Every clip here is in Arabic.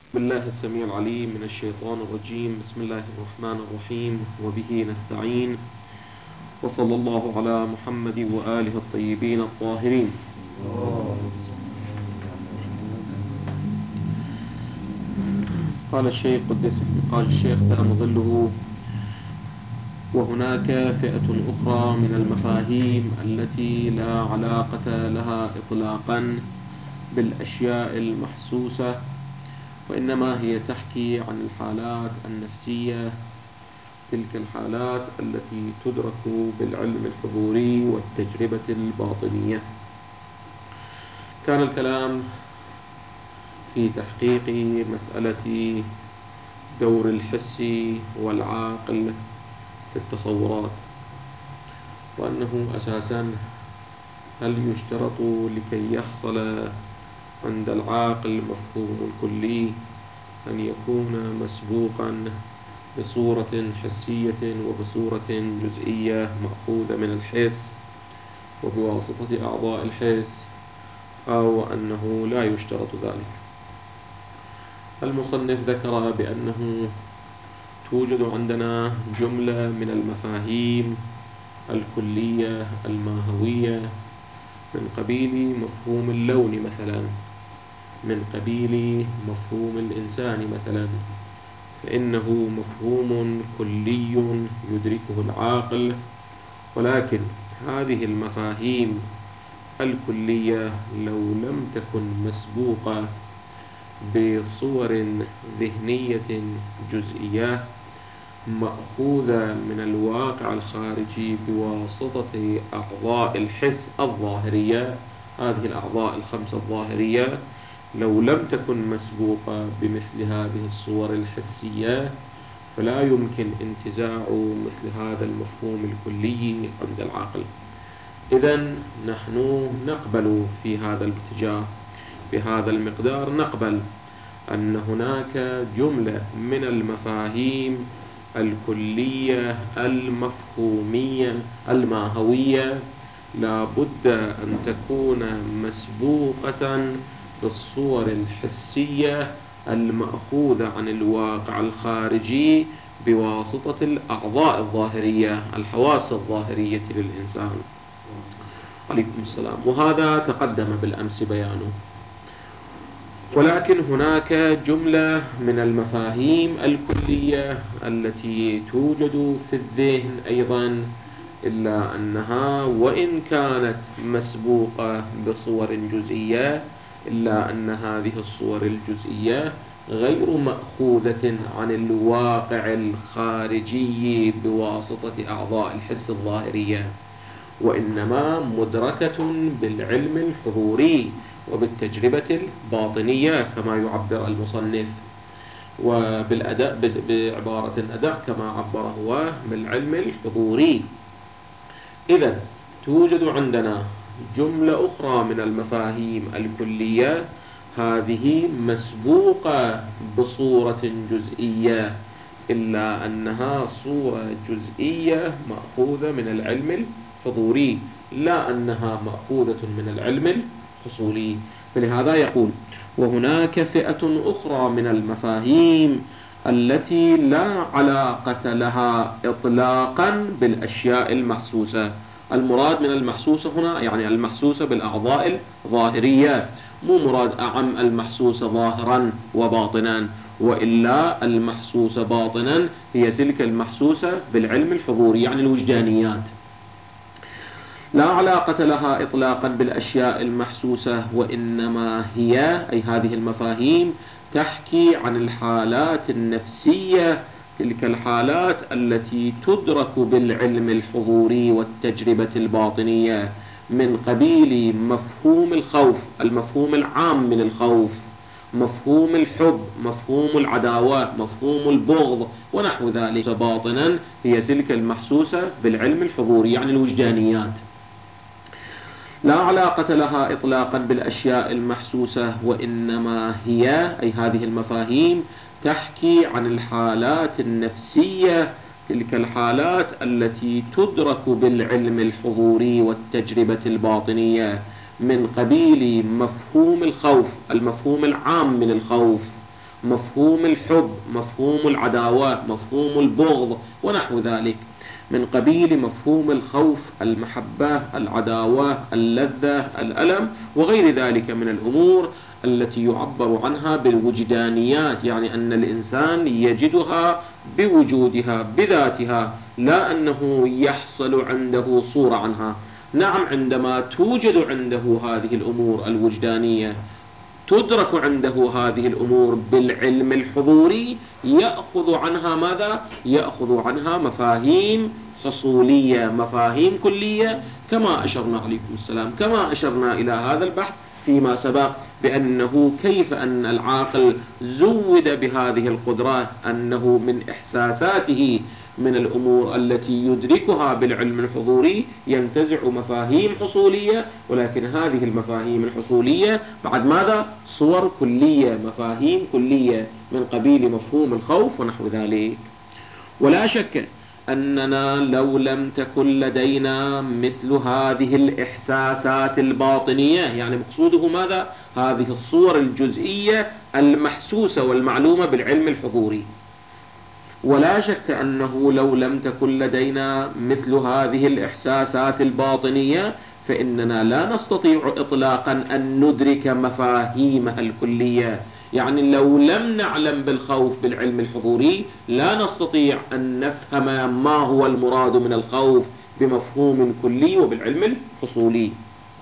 بالله السميع العليم من الشيطان الرجيم. بسم الله الرحمن الرحيم، وبه نستعين، وصلى الله على محمد وآله الطيبين الطاهرين. قال الشيخ دام ظله: وهناك فئة أخرى من المفاهيم التي لا علاقة لها إطلاقا بالأشياء المحسوسة، وإنما هي تحكي عن الحالات النفسية، تلك الحالات التي تدرك بالعلم الحضوري والتجربة الباطنية. كان الكلام في تحقيق مسألة دور الحس والعاقل في التصورات، وأنه أساسا هل يشترط لكي يحصل عند العاقل مفهوم الكلي أن يكون مسبوقا بصورة حسية وبصورة جزئية مأخوذة من الحس وبواسطة أعضاء الحس، أو أنه لا يشترط ذلك؟ المصنف ذكر بأنه توجد عندنا جملة من المفاهيم الكلية الماهوية من قبيل مفهوم اللون مثلا، من قبيل مفهوم الإنسان مثلا، فإنه مفهوم كلي يدركه العاقل، ولكن هذه المفاهيم الكلية لو لم تكن مسبوقة بصور ذهنية جزئية مأخوذة من الواقع الخارجي بواسطة أعضاء الحس الظاهرية، هذه الأعضاء الخمسة الظاهرية لو لم تكن مسبوقة بمثل هذه الصور الحسية، فلا يمكن انتزاع مثل هذا المفهوم الكلي عند العاقل. إذن نحن نقبل في هذا الاتجاه بهذا المقدار، نقبل أن هناك جملة من المفاهيم الكلية المفهومية الماهوية لا بد أن تكون مسبوقة بالصور الحسية المأخوذة عن الواقع الخارجي بواسطة الأعضاء الظاهرية، الحواس الظاهرية للإنسان. عليكم السلام. وهذا تقدم بالأمس بيانه. ولكن هناك جملة من المفاهيم الكلية التي توجد في الذهن أيضا، إلا أنها وإن كانت مسبوقة بصور جزئية، إلا أن هذه الصور الجزئية غير مأخوذة عن الواقع الخارجي بواسطة أعضاء الحس الظاهرية، وإنما مدركة بالعلم الحضوري وبالتجربة الباطنية كما يعبر المصنف، وبالأداء بعبارة أدق كما عبر هو بالعلم الحضوري. إذن توجد عندنا جملة أخرى من المفاهيم الكلية، هذه مسبوقة بصورة جزئية، إلا أنها صورة جزئية مأخوذة من العلم الحضوري، لا أنها مأخوذة من العلم الحصولي. فلهذا يقول: وهناك فئة أخرى من المفاهيم التي لا علاقة لها إطلاقا بالأشياء المحسوسة. المراد من المحسوسة هنا يعني المحسوسة بالأعضاء الظاهرية، مو مراد أعم المحسوسة ظاهرا وباطنا، وإلا المحسوسة باطنا هي تلك المحسوسة بالعلم الحضوري يعني الوجدانيات. لا علاقة لها إطلاقا بالأشياء المحسوسة، وإنما هي أي هذه المفاهيم تحكي عن الحالات النفسية، تلك الحالات التي تدرك بالعلم الحضوري والتجربة الباطنية، من قبيل مفهوم الخوف، المفهوم العام من الخوف، مفهوم الحب، مفهوم العداوة، مفهوم البغض ونحو ذلك. باطنا هي تلك المحسوسة بالعلم الحضوري يعني الوجدانيات. لا علاقة لها إطلاقا بالأشياء المحسوسة، وإنما هي أي هذه المفاهيم تحكي عن الحالات النفسية، تلك الحالات التي تدرك بالعلم الحضوري والتجربة الباطنية، من قبيل مفهوم الخوف، المفهوم العام من الخوف، مفهوم الحب، مفهوم العداوة، مفهوم البغض ونحو ذلك، من قبيل مفهوم الخوف، المحبة، العداوة، اللذة، الألم وغير ذلك من الأمور التي يعبر عنها بالوجدانيات، يعني أن الإنسان يجدها بوجودها بذاتها، لا أنه يحصل عنده صورة عنها. نعم، عندما توجد عنده هذه الأمور الوجدانية، تدرك عنده هذه الأمور بالعلم الحضوري، يأخذ عنها ماذا؟ يأخذ عنها مفاهيم حصولية، مفاهيم كلية، كما أشرنا عليكم السلام، كما أشرنا إلى هذا البحث فيما سبق، بأنه كيف أن العاقل زود بهذه القدرات، أنه من إحساساته من الأمور التي يدركها بالعلم الحضوري ينتزع مفاهيم حصولية، ولكن هذه المفاهيم الحصولية بعد ماذا؟ صور كلية، مفاهيم كلية من قبيل مفهوم الخوف ونحو ذلك. ولا شك أننا لو لم تكن لدينا مثل هذه الإحساسات الباطنية، يعني مقصوده ماذا؟ هذه الصور الجزئية المحسوسة والمعلومة بالعلم الحضوري. ولا شك أنه لو لم تكن لدينا مثل هذه الإحساسات الباطنية فإننا لا نستطيع إطلاقا أن ندرك مفاهيمها الكلية. يعني لو لم نعلم بالخوف بالعلم الحضوري لا نستطيع أن نفهم ما هو المراد من الخوف بمفهوم كلي وبالعلم الحصولي.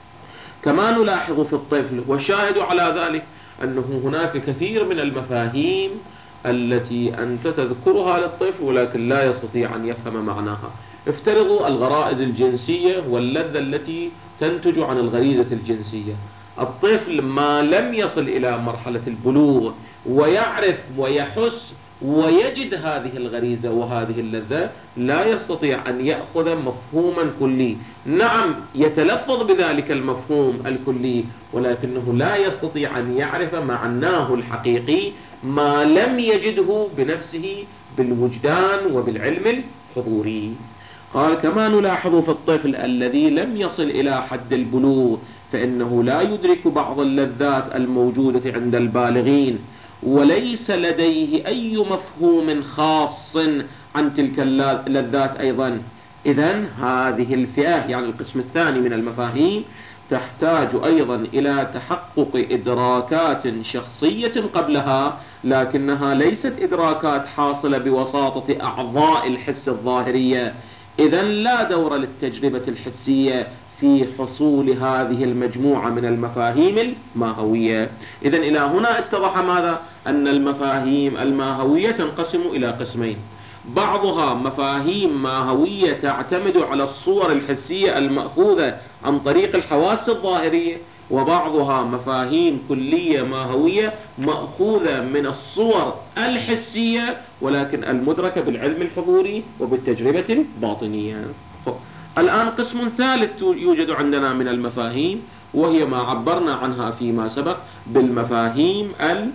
كما نلاحظ في الطفل، والشاهد على ذلك أنه هناك كثير من المفاهيم التي أنت تذكرها للطفل ولكن لا يستطيع أن يفهم معناها. افترضوا الغرائز الجنسية واللذة التي تنتج عن الغريزة الجنسية. الطفل ما لم يصل إلى مرحلة البلوغ ويعرف ويحس ويجد هذه الغريزة وهذه اللذة لا يستطيع أن يأخذ مفهوما كلي. نعم، يتلفظ بذلك المفهوم الكلي ولكنه لا يستطيع أن يعرف معناه الحقيقي ما لم يجده بنفسه بالوجدان وبالعلم الحضوري. قال كما نلاحظ في الطفل الذي لم يصل إلى حد البلوغ فإنه لا يدرك بعض اللذات الموجودة عند البالغين، وليس لديه أي مفهوم خاص عن تلك اللذات أيضا. إذن هذه الفئة، يعني القسم الثاني من المفاهيم، تحتاج أيضا إلى تحقق إدراكات شخصية قبلها، لكنها ليست إدراكات حاصلة بواسطة أعضاء الحس الظاهرية. إذن لا دور للتجربة الحسية في حصول هذه المجموعة من المفاهيم الماهوية. إذن إلى هنا اتضح ماذا؟ أن المفاهيم الماهوية تنقسم إلى قسمين: بعضها مفاهيم ماهوية تعتمد على الصور الحسية المأخوذة عن طريق الحواس الظاهرية، وبعضها مفاهيم كلية ماهوية مأخوذة من الصور الحسية ولكن المدركة بالعلم الحضوري وبالتجربة الباطنية. الآن قسم ثالث يوجد عندنا من المفاهيم، وهي ما عبرنا عنها فيما سبق بالمفاهيم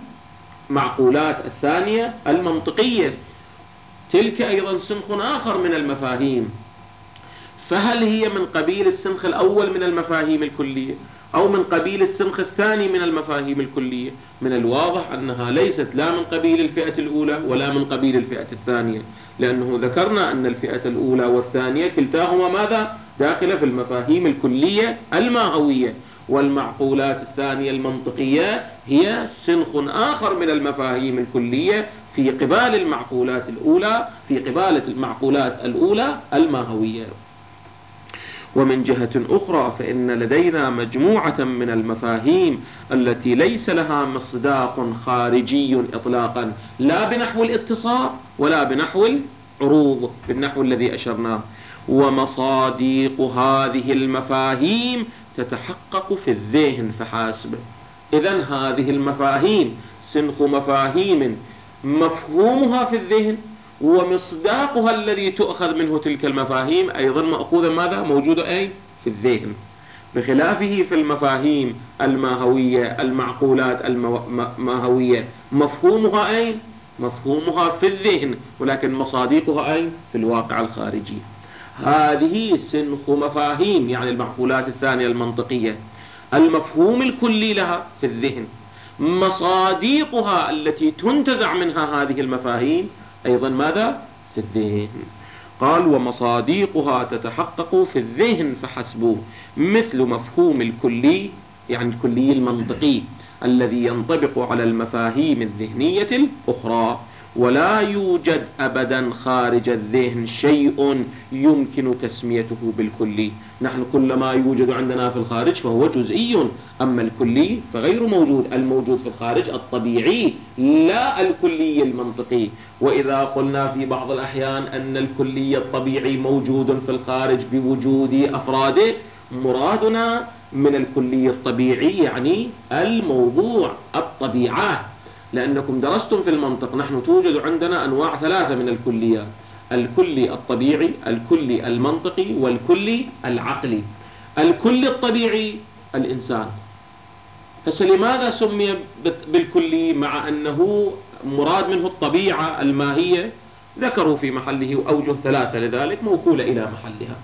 المعقولات الثانية المنطقية. تلك أيضا سنخ آخر من المفاهيم، فهل هي من قبيل السنخ الأول من المفاهيم الكلية أو من قبيل السنخ الثاني من المفاهيم الكلية؟ من الواضح أنها ليست لا من قبيل الفئة الأولى ولا من قبيل الفئة الثانية، لأنه ذكرنا أن الفئة الأولى والثانية كلتاهما ماذا؟ داخلة في المفاهيم الكلية الماهوية، والمعقولات الثانية المنطقية هي سنخ آخر من المفاهيم الكلية في قبال المعقولات الأولى، في قبالة المعقولات الأولى الماهوية. ومن جهة أخرى فإن لدينا مجموعة من المفاهيم التي ليس لها مصداق خارجي إطلاقا، لا بنحو الاتصال ولا بنحو العروض بالنحو الذي أشرناه، ومصاديق هذه المفاهيم تتحقق في الذهن فحسب. إذن هذه المفاهيم سنخ مفاهيم مفهومها في الذهن، ومصداقها الذي تؤخذ منه تلك المفاهيم أيضا مأخوذا ماذا؟ موجود أي؟ في الذهن. بخلافه في المفاهيم الماهوية، المعقولات الماهوية مفهومها أين؟ مفهومها في الذهن، ولكن مصاديقها أين؟ في الواقع الخارجي. هذه سنخ مفاهيم، يعني المعقولات الثانية المنطقية، المفهوم الكلي لها في الذهن، مصاديقها التي تنتزع منها هذه المفاهيم أيضا ماذا؟ في الذهن. قال ومصاديقها تتحقق في الذهن فحسب، مثل مفهوم الكلي، يعني الكلي المنطقي الذي ينطبق على المفاهيم الذهنية الأخرى، ولا يوجد أبدا خارج الذهن شيء يمكن تسميته بالكلي. نحن كل ما يوجد عندنا في الخارج فهو جزئي، أما الكلي فغير موجود. الموجود في الخارج الطبيعي لا الكلي المنطقي. وإذا قلنا في بعض الأحيان أن الكلي الطبيعي موجود في الخارج بوجود أفراده، مرادنا من الكلي الطبيعي يعني الموضوع الطبيعات، لأنكم درستم في المنطق نحن توجد عندنا أنواع ثلاثة من الكليات: الكلي الطبيعي، الكلي المنطقي، والكلي العقلي. الكلي الطبيعي الإنسان. فلماذا سمي بالكلي مع أنه مراد منه الطبيعة الماهية؟ ذكروا في محله أوجه ثلاثة لذلك موكولة إلى محلها.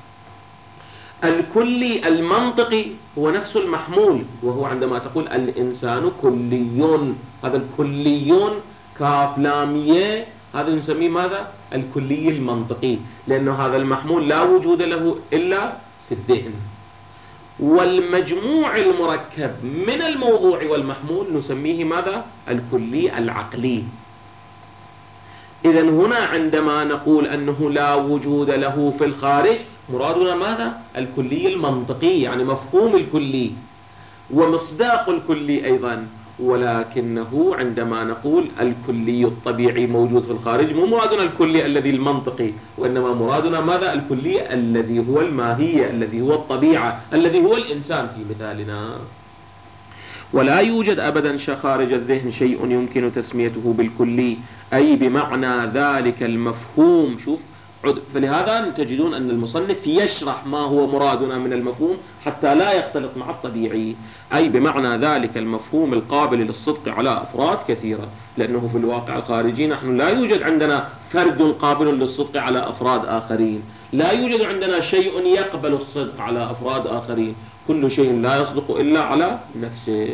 الكلي المنطقي هو نفس المحمول، وهو عندما تقول الإنسان كلي، هذا الكليون كاف لامية هذا نسميه ماذا؟ الكلي المنطقي، لأنه هذا المحمول لا وجود له إلا في الذهن. والمجموع المركب من الموضوع والمحمول نسميه ماذا؟ الكلي العقلي. إذن هنا عندما نقول أنه لا وجود له في الخارج مرادنا ماذا؟ الكلي المنطقي، يعني مفهوم الكلي ومصداق الكلي أيضا. ولكنه عندما نقول الكلي الطبيعي موجود في الخارج مو مرادنا الكلي الذي المنطقي، وإنما مرادنا ماذا؟ الكلي الذي هو الماهية، الذي هو الطبيعة، الذي هو الإنسان في مثالنا. ولا يوجد أبدا خارج الذهن شيء يمكن تسميته بالكلي، أي بمعنى ذلك المفهوم. شوف، فلهذا تجدون أن المصنف يشرح ما هو مرادنا من المفهوم حتى لا يختلط مع الطبيعي. أي بمعنى ذلك المفهوم القابل للصدق على أفراد كثيرة، لأنه في الواقع الخارجي نحن لا يوجد عندنا فرد قابل للصدق على أفراد آخرين، لا يوجد عندنا شيء يقبل الصدق على أفراد آخرين، كل شيء لا يصدق إلا على نفسه.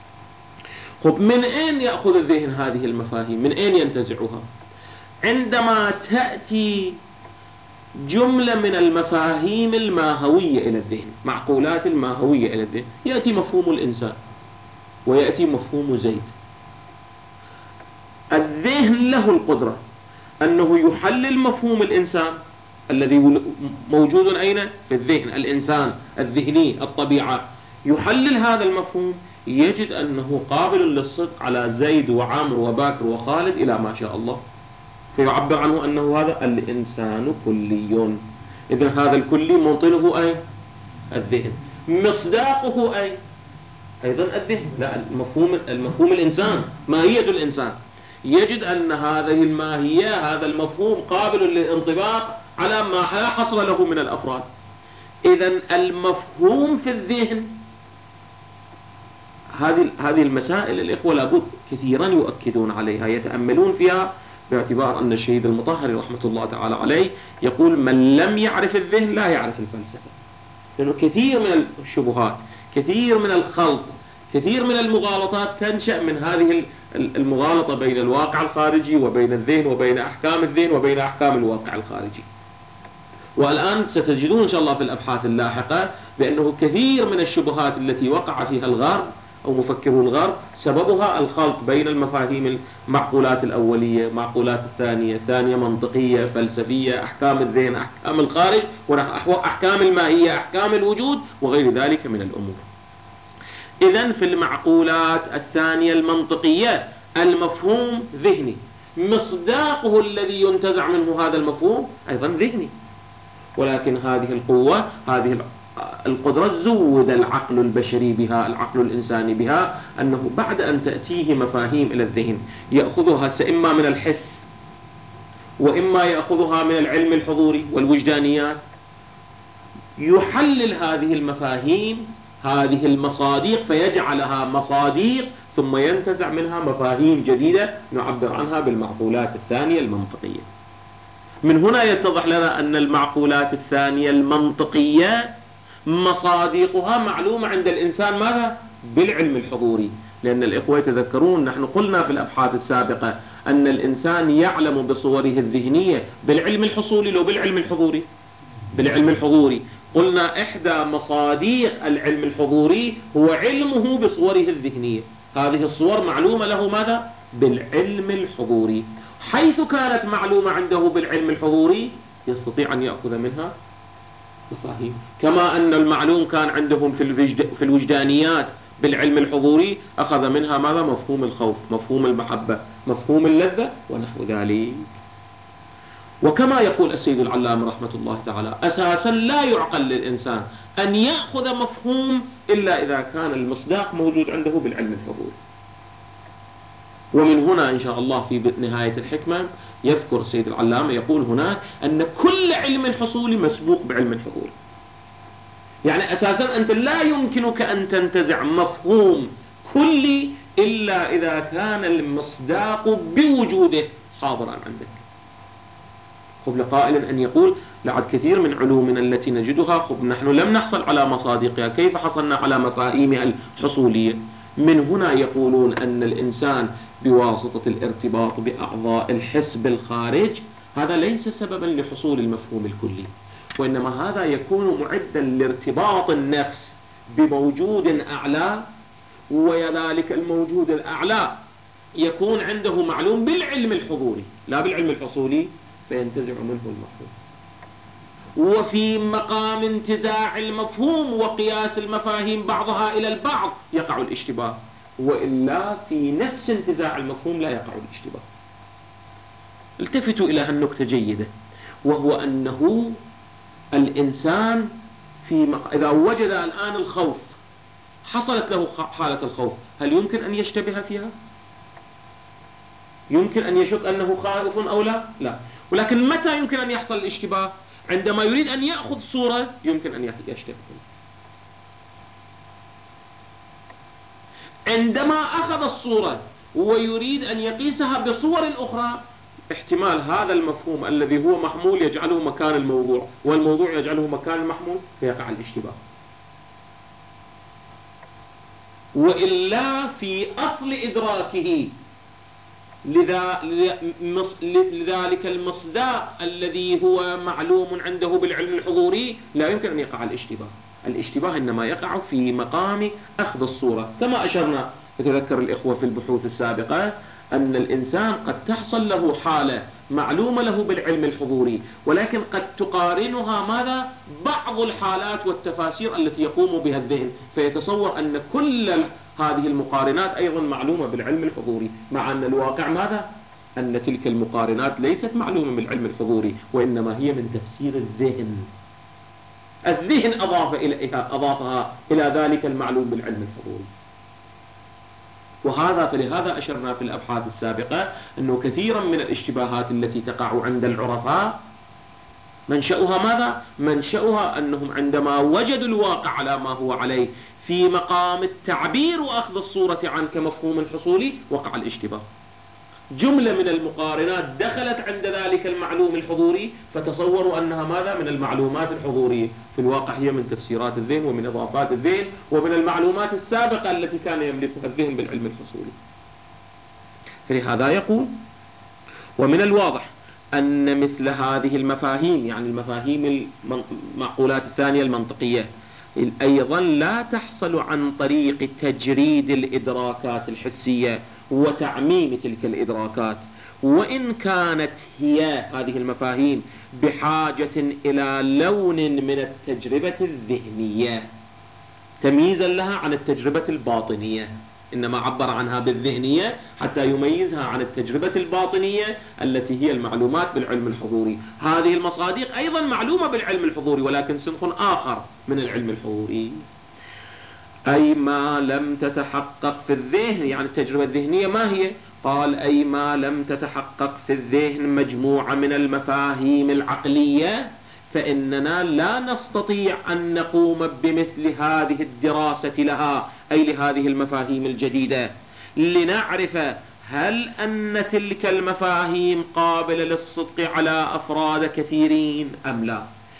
خب، من أين يأخذ الذهن هذه المفاهيم؟ من أين ينتزعها؟ عندما تأتي جملة من المفاهيم الماهوية إلى الذهن، معقولات الماهوية إلى الذهن، يأتي مفهوم الإنسان ويأتي مفهوم زيد. الذهن له القدرة أنه يحلل مفهوم الإنسان الذي موجود أين؟ في الذهن، الإنسان الذهني الطبيعة، يحلل هذا المفهوم يجد أنه قابل للصدق على زيد وعمر وباكر وخالد إلى ما شاء الله، فيعبر عنه أنه هذا الإنسان كلي. إذن هذا الكلي موطنه أي؟ الذهن. مصداقه أي؟ أيضا الذهن. لا، المفهوم الإنسان، ماهية الإنسان، يجد أن هذه الماهية، هذا المفهوم قابل للانطباق على ما حصل له من الأفراد. إذن المفهوم في الذهن، هذه المسائل الإخوة لابد كثيرا يؤكدون عليها، يتأملون فيها، باعتبار أن الشهيد المطهري رحمة الله تعالى عليه يقول من لم يعرف الذهن لا يعرف الفلسفة. لأنه كثير من الشبهات، كثير من الخلط، كثير من المغالطات تنشأ من هذه المغالطة بين الواقع الخارجي وبين الذهن وبين أحكام الذهن وبين أحكام الواقع الخارجي. والآن ستجدون إن شاء الله في الأبحاث اللاحقة بأنه كثير من الشبهات التي وقع فيها الغرب أو مفكرو الغرب سببها الخلط بين المفاهيم، المعقولات الأولية، معقولات الثانية منطقية فلسفية، أحكام الذهن، أحكام الخارج، وأحكام الماهية، أحكام الوجود، وغير ذلك من الأمور. إذن في المعقولات الثانية المنطقية المفهوم ذهني، مصداقه الذي ينتزع منه هذا المفهوم أيضا ذهني. ولكن هذه القوة، هذه القدرة زود العقل البشري بها، العقل الإنساني بها، أنه بعد أن تأتيه مفاهيم إلى الذهن يأخذها إما من الحس وإما يأخذها من العلم الحضوري والوجدانيات، يحلل هذه المفاهيم، هذه المصاديق، فيجعلها مصاديق، ثم ينتزع منها مفاهيم جديدة نعبر عنها بالمعقولات الثانية المنطقية. من هنا يتضح لنا أن المعقولات الثانية المنطقية مصاديقها معلومة عند الإنسان ماذا؟ بالعلم الحضوري، لأن الإخوة يتذكرون نحن قلنا في الأبحاث السابقة أن الإنسان يعلم بصوره الذهنية بالعلم الحصولي لو بالعلم الحضوري. بالعلم الحضوري قلنا إحدى مصادر العلم الحضوري هو علمه بصوره الذهنية. هذه الصور معلومة له ماذا؟ بالعلم الحضوري. حيث كانت معلومة عنده بالعلم الحضوري يستطيع أن يأخذ منها مفاهيم، كما أن المعلوم كان عندهم في الوجدانيات بالعلم الحضوري أخذ منها ماذا؟ مفهوم الخوف، مفهوم المحبة، مفهوم اللذة ونحو ذلك. وكما يقول السيد العلامة رحمة الله تعالى أساسا لا يعقل للإنسان أن يأخذ مفهوم إلا إذا كان المصداق موجود عنده بالعلم الحضوري. ومن هنا إن شاء الله في نهاية الحكمة يذكر السيد العلامة يقول هناك أن كل علم حصولي مسبوق بعلم حضوري. يعني أساسا أنت لا يمكنك أن تنتزع مفهوم كلي إلا إذا كان المصداق بوجوده حاضرا عندك. قبل قائل أن يقول لعد كثير من علومنا التي نجدها نحن لم نحصل على مصادقها، كيف حصلنا على مفاهيمها الحصولية؟ من هنا يقولون أن الإنسان بواسطة الارتباط بأعضاء الحس بالخارج هذا ليس سببا لحصول المفهوم الكلي، وإنما هذا يكون معدا لارتباط النفس بموجود أعلى، وذلك الموجود الأعلى يكون عنده معلوم بالعلم الحضوري لا بالعلم الحصولي، فينتزع منه المفهوم. وفي مقام انتزاع المفهوم وقياس المفاهيم بعضها إلى البعض يقع الاشتباه، وإلا في نفس انتزاع المفهوم لا يقع الاشتباه. التفتوا إلى هالنكتة جيدة، وهو أنه الإنسان إذا وجد الآن الخوف، حصلت له حالة الخوف، هل يمكن أن يشتبه فيها؟ يمكن أن يشك أنه خائف أو لا؟ لا. ولكن متى يمكن أن يحصل الاشتباه؟ عندما يريد أن يأخذ صورة يمكن أن يشتبه. عندما أخذ الصورة ويريد أن يقيسها بصور أخرى احتمال هذا المفهوم الذي هو محمول يجعله مكان الموضوع، والموضوع يجعله مكان المحمول، فيقع الاشتباه. وإلا في أصل إدراكه لذلك المصداق الذي هو معلوم عنده بالعلم الحضوري لا يمكن أن يقع الاشتباه. الاشتباه إنما يقع في مقام أخذ الصورة، كما أشرنا يتذكر الإخوة في البحوث السابقة أن الإنسان قد تحصل له حالة معلومة له بالعلم الحضوري، ولكن قد تقارنها ماذا؟ بعض الحالات والتفاسير التي يقوم بها الذهن، فيتصور أن كل هذه المقارنات أيضا معلومة بالعلم الحضوري، مع أن الواقع ماذا؟ أن تلك المقارنات ليست معلومة بالعلم الحضوري، وإنما هي من تفسير الذهن. الذهن أضافها إلى ذلك المعلوم بالعلم الحضوري. فلهذا أشرنا في الأبحاث السابقة أنه كثيرا من الاشتباهات التي تقع عند العرفاء منشأها ماذا؟ منشأها أنهم عندما وجدوا الواقع على ما هو عليه في مقام التعبير وأخذ الصورة عنه كمفهوم حصولي وقع الاشتباه. جملة من المقارنات دخلت عند ذلك المعلوم الحضوري فتصوروا أنها ماذا؟ من المعلومات الحضورية، في الواقع هي من تفسيرات الذهن ومن إضافات الذهن ومن المعلومات السابقة التي كان يملكها الذهن بالعلم الحصولي. فلهذا يقول: ومن الواضح أن مثل هذه المفاهيم، يعني المفاهيم المعقولات الثانية المنطقية، أيضا لا تحصل عن طريق تجريد الإدراكات الحسية وتعميم تلك الإدراكات، وإن كانت هي هذه المفاهيم بحاجة إلى لون من التجربة الذهنية تمييزا لها عن التجربة الباطنية، إنما عبر عنها بالذهنية حتى يميزها عن التجربة الباطنية التي هي المعلومات بالعلم الحضوري. هذه المصادق أيضا معلومة بالعلم الحضوري ولكن صنف آخر من العلم الحضوري، أي ما لم تتحقق في الذهن. يعني التجربة الذهنية ما هي؟ قال: أي ما لم تتحقق في الذهن مجموعة من المفاهيم العقلية، فإننا لا نستطيع أن نقوم بمثل هذه الدراسة لها، أي لهذه المفاهيم الجديدة، لنعرف هل أن تلك المفاهيم قابلة للصدق على أفراد كثيرين أم لا.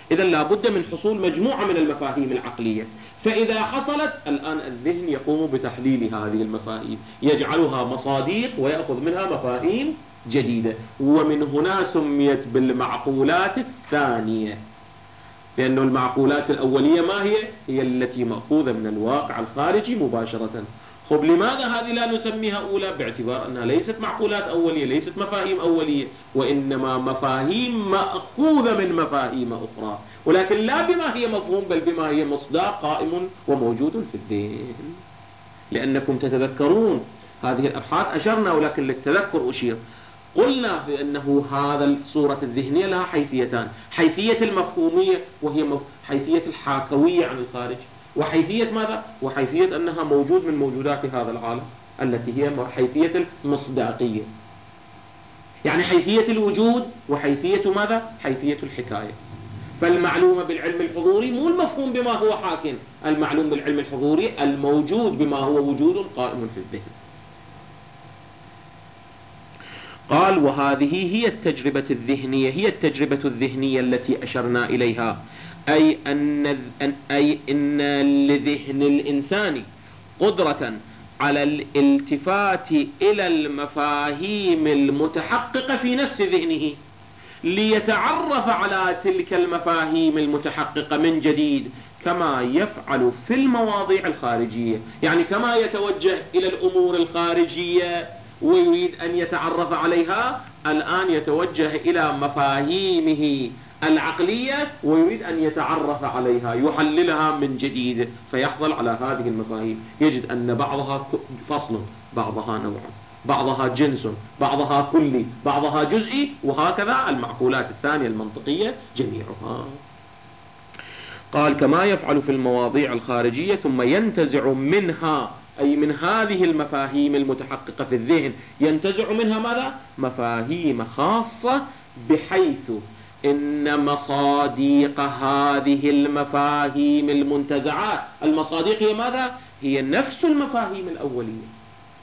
إذا لابد من حصول مجموعة من المفاهيم العقلية. فإذا حصلت الآن الذهن يقوم بتحليل هذه المفاهيم، يجعلها مصاديق ويأخذ منها مفاهيم جديدة، ومن هنا سميت بالمعقولات الثانية، لأن المعقولات الأولية ما هي؟ هي التي مأخوذة من الواقع الخارجي مباشرة. خب لماذا هذه لا نسميها أولى؟ باعتبار أنها ليست معقولات أولية، ليست مفاهيم أولية، وإنما مفاهيم مأخوذة من مفاهيم أخرى، ولكن لا بما هي مفهوم بل بما هي مصداق قائم وموجود في الذهن. لأنكم تتذكرون هذه الأبحاث أشرنا، ولكن للتذكر أشير. قلنا بأنه هذا الصورة الذهنية لها حيثيتان: حيثية المفهومية وهي حيثية الحاكوية عن الخارج، وحيثية ماذا؟ وحيثية أنها موجود من موجودات هذا العالم التي هي حيثية المصداقية، يعني حيثية الوجود وحيثية ماذا؟ حيثية الحكاية. فالمعلومة بالعلم الحضوري مو المفهوم بما هو حاكٍ، المعلوم بالعلم الحضوري الموجود بما هو وجود قائم في الذهن. قال: وهذه هي التجربة الذهنية، هي التجربة الذهنية التي أشرنا إليها، أي إن لذهن الإنسان قدرة على الالتفات إلى المفاهيم المتحققة في نفس ذهنه ليتعرف على تلك المفاهيم المتحققة من جديد، كما يفعل في المواضيع الخارجية. يعني كما يتوجه إلى الأمور الخارجية ويريد أن يتعرف عليها، الآن يتوجه إلى مفاهيمه العقلية ويريد أن يتعرف عليها، يحللها من جديد، فيحصل على هذه المفاهيم. يجد أن بعضها فصل، بعضها نوع، بعضها جنس، بعضها كلي، بعضها جزئي، وهكذا المعقولات الثانية المنطقية جميعها. قال: كما يفعل في المواضيع الخارجية، ثم ينتزع منها، أي من هذه المفاهيم المتحققة في الذهن، ينتزع منها ماذا؟ مفاهيم خاصة، بحيث إن مصاديق هذه المفاهيم المنتزعات، المصاديق هي ماذا؟ هي نفس المفاهيم الأولية.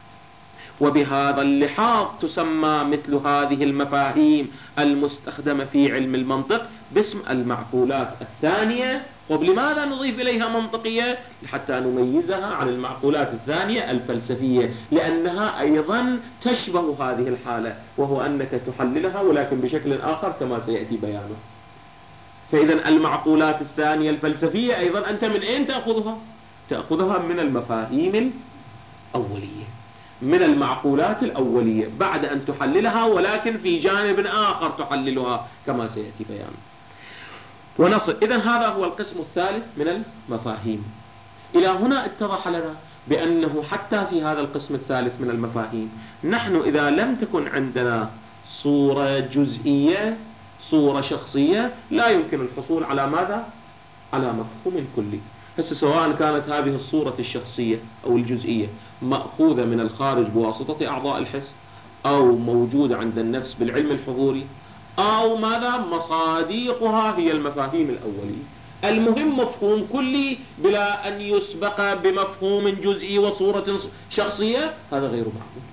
وبهذا اللحاظ تسمى مثل هذه المفاهيم المستخدمة في علم المنطق باسم المعقولات الثانية. لماذا نضيف إليها منطقية؟ حتى نميزها عن المعقولات الثانية الفلسفية، لأنها أيضا تشبه هذه الحالة، وهو أنك تحللها ولكن بشكل آخر كما سيأتي بيانه. فإذا المعقولات الثانية الفلسفية أيضا أنت من أين تأخذها؟ تأخذها من المفاهيم الأولية، من المعقولات الأولية، بعد أن تحللها ولكن في جانب آخر تحللها كما سيأتي بيانه. ونصل إذن هذا هو القسم الثالث من المفاهيم. إلى هنا اتضح لنا بأنه حتى في هذا القسم الثالث من المفاهيم، نحن إذا لم تكن عندنا صورة جزئية، صورة شخصية، لا يمكن الحصول على ماذا؟ على مفهوم كلي. سواء كانت هذه الصورة الشخصية أو الجزئية مأخوذة من الخارج بواسطة أعضاء الحس، أو موجودة عند النفس بالعلم الحضوري، أو ماذا؟ مصاديقها هي المفاهيم الأولية. المهم مفهوم كلي بلا أن يسبق بمفهوم جزئي وصورة شخصية، هذا غير معقول.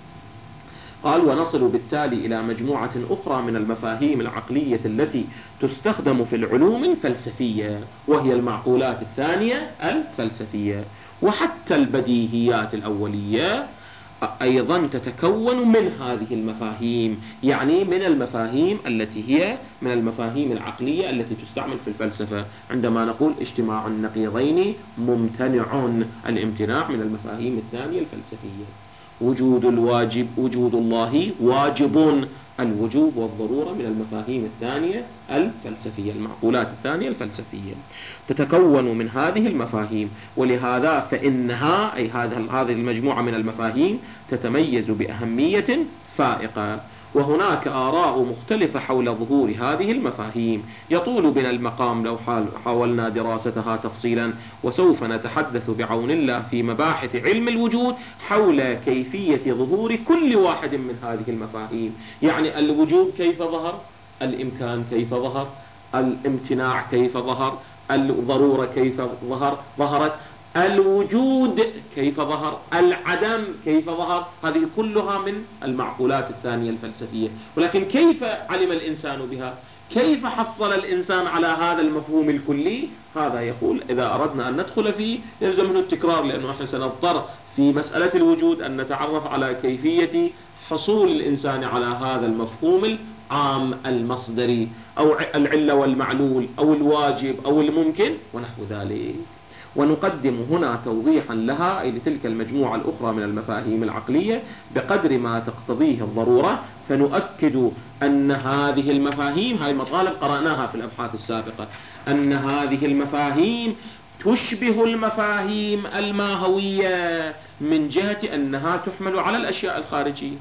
قال: ونصل بالتالي إلى مجموعة أخرى من المفاهيم العقلية التي تستخدم في العلوم الفلسفية، وهي المعقولات الثانية الفلسفية. وحتى البديهيات الأولية أيضا تتكون من هذه المفاهيم، يعني من المفاهيم التي هي من المفاهيم العقلية التي تستعمل في الفلسفة. عندما نقول اجتماع النقيضين ممتنع، الامتناع من المفاهيم الثانية الفلسفية. وجود الله واجب، الوجوب والضرورة من المفاهيم الثانية الفلسفية، المعقولات الثانية الفلسفية تتكون من هذه المفاهيم. ولهذا فإنها، أي هذه المجموعة من المفاهيم، تتميز بأهمية فائقة. وهناك آراء مختلفة حول ظهور هذه المفاهيم، يطول بنا المقام لو حاولنا دراستها تفصيلا، وسوف نتحدث بعون الله في مباحث علم الوجود حول كيفية ظهور كل واحد من هذه المفاهيم. يعني الوجود كيف ظهر، الإمكان كيف ظهر، الامتناع كيف ظهر، الضرورة كيف ظهرت، الوجود كيف ظهر، العدم كيف ظهر. هذه كلها من المعقولات الثانية الفلسفية. ولكن كيف علم الإنسان بها؟ كيف حصل الإنسان على هذا المفهوم الكلي؟ هذا يقول إذا أردنا أن ندخل فيه يلزم منه التكرار، لأنه احنا سنضطر في مسألة الوجود أن نتعرف على كيفية حصول الإنسان على هذا المفهوم العام المصدري، أو العلة والمعلول، أو الواجب، أو الممكن، ونحو ذلك. ونقدم هنا توضيحا لها، أي لتلك المجموعة الأخرى من المفاهيم العقلية، بقدر ما تقتضيه الضرورة، فنؤكد أن هذه المفاهيم، هذه المطالب قرأناها في الأبحاث السابقة، أن هذه المفاهيم تشبه المفاهيم الماهوية من جهة أنها تحمل على الأشياء الخارجية،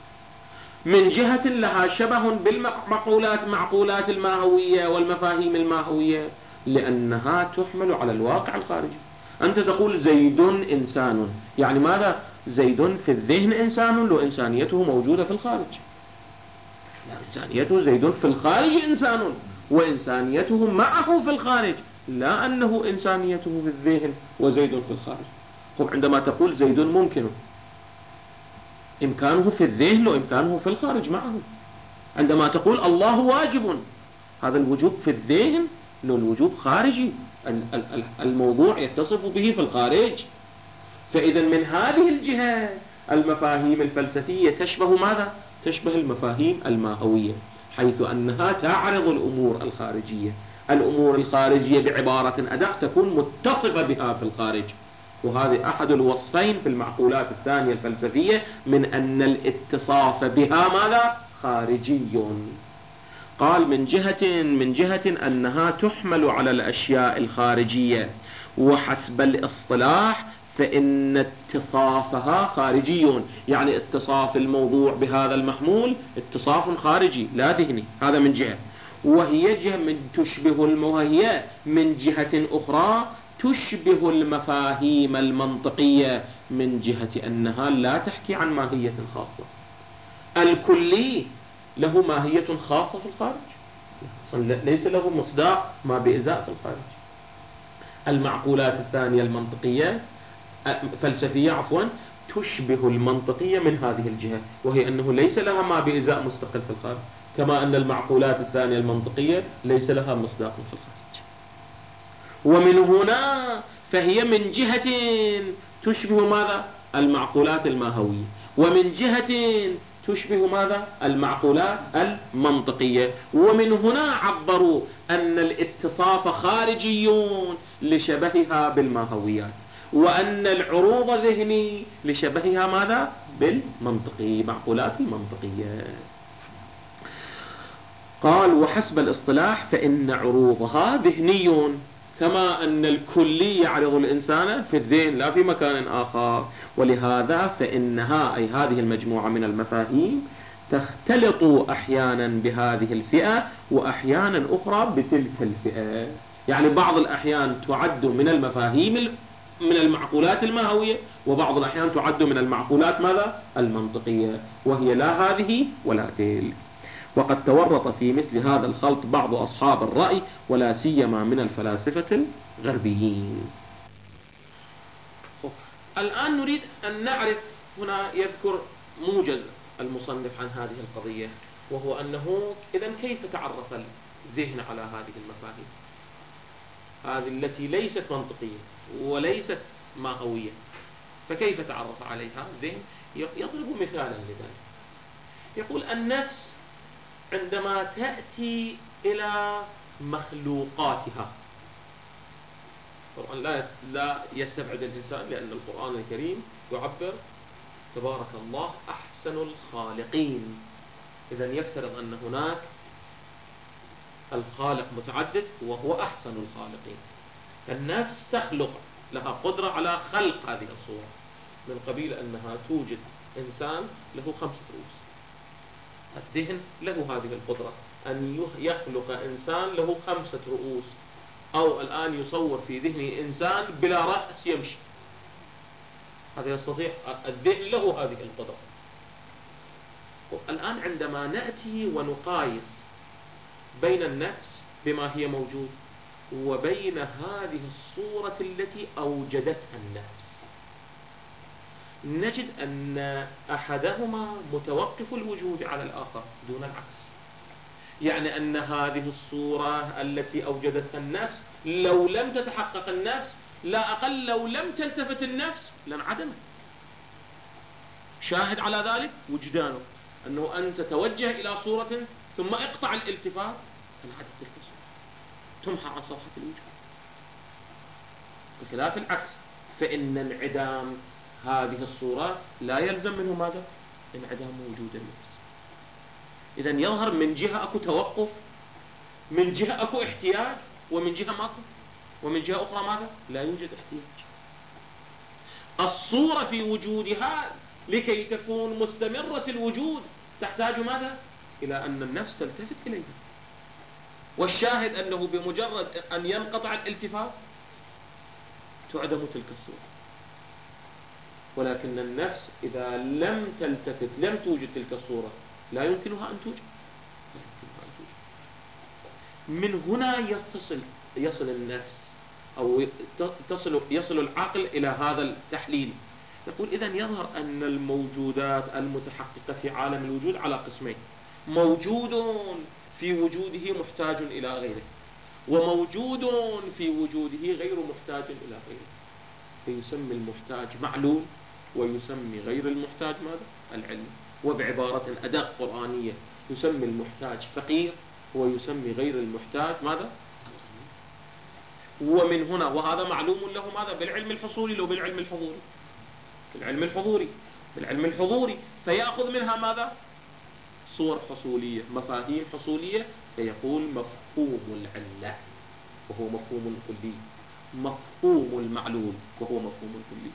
من جهة لها شبه معقولات الماهوية والمفاهيم الماهوية، لأنها تحمل على الواقع الخارجي. أنت تقول زيد إنسان، يعني ماذا؟ زيد في الذهن إنسان، لو إنسانيته موجودة في الخارج. لا، إنسانيته زيد في الخارج إنسان، وإنسانيته معه في الخارج، لا أنه إنسانيته في الذهن وزيد في الخارج. طب عندما تقول زيد ممكن، إمكانه في الذهن وإمكانه في الخارج معه. عندما تقول الله واجب، هذا الوجوب في الذهن لو الوجوب خارجي، الموضوع يتصف به في الخارج. فإذا من هذه الجهة المفاهيم الفلسفية تشبه ماذا؟ تشبه المفاهيم الماهوية، حيث أنها تعرض الأمور الخارجية. الأمور الخارجية بعبارة أدق تكون متصفة بها في الخارج، وهذا أحد الوصفين في المعقولات الثانية الفلسفية من أن الاتصاف بها ماذا؟ خارجي. قال من جهة أنها تحمل على الأشياء الخارجية، وحسب الاصطلاح فإن اتصافها خارجي، يعني اتصاف الموضوع بهذا المحمول اتصاف خارجي لا ذهني، هذا من جهة. وهي جهة من تشبه المهية، من جهة أخرى تشبه المفاهيم المنطقية، من جهة أنها لا تحكي عن ماهية خاصة. الكلي له ماهية خاصة في الخارج، ليس له مصداق ما بإزاء في الخارج. المعقولات الثانية المنطقية فلسفية تشبه المنطقية من هذه الجهة، وهي أنه ليس لها ما بإزاء مستقل في الخارج، كما أن المعقولات الثانية المنطقية ليس لها مصداق في الخارج. ومن هنا فهي من جهة تشبه ماذا؟ المعقولات الماهوية، ومن جهة تشبه ماذا؟ المعقولات المنطقية. ومن هنا عبروا أن الاتصاف خارجي لشبهها بالماهويات، وأن العروض ذهني لشبهها ماذا؟ بالمنطقي، معقولات المنطقية. قال وحسب الاصطلاح فإن عروضها ذهني، كما أن الكلي يعرض الإنسان في الذهن لا في مكان آخر. ولهذا فإنها، أي هذه المجموعة من المفاهيم، تختلط أحيانا بهذه الفئة وأحيانا أخرى بتلك الفئة. يعني بعض الأحيان تعد من المفاهيم من المعقولات الماهوية، وبعض الأحيان تعد من المعقولات ماذا؟ المنطقية، وهي لا هذه ولا تلك. وقد تورط في مثل هذا الخلط بعض أصحاب الرأي، ولا سيما من الفلاسفة الغربيين. الآن نريد أن نعرف، هنا يذكر موجز المصنف عن هذه القضية، وهو أنه إذن كيف تعرف الذهن على هذه المفاهيم، هذه التي ليست منطقية وليست ماهوية، فكيف تعرف عليها الذهن؟ يضرب مثالا لذلك، يقول النفس عندما تأتي إلى مخلوقاتها، طبعا لا يستبعد الإنسان، لأن القرآن الكريم يعبر تبارك الله أحسن الخالقين، إذن يفترض أن هناك الخالق متعدد وهو أحسن الخالقين. النفس تخلق، لها قدرة على خلق هذه الصورة، من قبيل أنها توجد إنسان له 5 رؤوس. الذهن له هذه القدرة أن يخلق إنسان له 5 رؤوس، أو الآن يصور في ذهنه إنسان بلا رأس يمشي، هذا يستطيع، الذهن له هذه القدرة. الآن عندما نأتي ونقايس بين النفس بما هي موجود وبين هذه الصورة التي أوجدتها النفس، نجد أن أحدهما متوقف الوجود على الآخر دون العكس. يعني أن هذه الصورة التي أوجدتها النفس لو لم تتحقق النفس، لا أقل لو لم تلتفت النفس لانعدمت. شاهد على ذلك وجدانه، أنه أن تتوجه إلى صورة ثم اقطع الالتفات انعدمت تلك الصورة، تمحى عن صفحة الوجود. بخلاف العكس، فإن انعدام هذه الصورة لا يلزم منه ماذا؟ انعدام وجود النفس. إذا يظهر من جهة أكو توقف، من جهة أكو احتياج، ومن جهة ماكو، ومن جهة أخرى ماذا؟ لا يوجد احتياج. الصورة في وجودها لكي تكون مستمرة الوجود تحتاج ماذا؟ إلى أن النفس تلتفت إليها. والشاهد أنه بمجرد أن ينقطع الالتفات تعدم تلك الصورة. ولكن النفس إذا لم تلتفت لم توجد تلك الصورة لا يمكنها أن توجد. من هنا يصل النفس أو يصل العقل إلى هذا التحليل. يقول إذن يظهر أن الموجودات المتحققة في عالم الوجود على قسمين: موجود في وجوده محتاج إلى غيره، وموجود في وجوده غير محتاج إلى غيره. فيسمي المحتاج معلول، ويسمي غير المحتاج ماذا؟ العلم. وبعبارة أدق قرآنية يسمي المحتاج فقير، ويسمي غير المحتاج ماذا؟ ومن هنا، وهذا معلوم له ماذا؟ بالعلم الحصولي لو بالعلم الحضوري، بالعلم الحضوري فيأخذ منها ماذا؟ صور حصولية، مفاهيم حصولية، فيقول مفهوم العلة وهو مفهوم كلي، مفهوم المعلول وهو مفهوم كلي.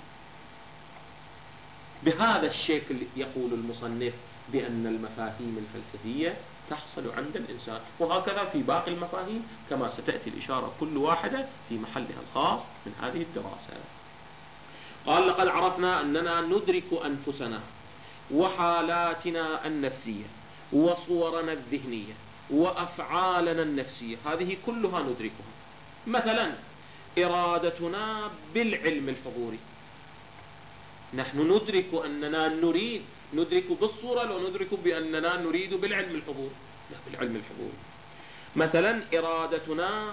بهذا الشكل يقول المصنف بأن المفاهيم الفلسفية تحصل عند الإنسان، وهكذا في باقي المفاهيم كما ستأتي الإشارة كل واحدة في محلها الخاص من هذه الدراسة. قال: لقد عرفنا أننا ندرك أنفسنا وحالاتنا النفسية وصورنا الذهنية وأفعالنا النفسية، هذه كلها ندركها. مثلا إرادتنا بالعلم الحضوري، نحن ندرك أننا ندرك بالصورة، لو ندرك بأننا نريد بالعلم الحضوري، لا بالعلم الحضوري. مثلا إرادتنا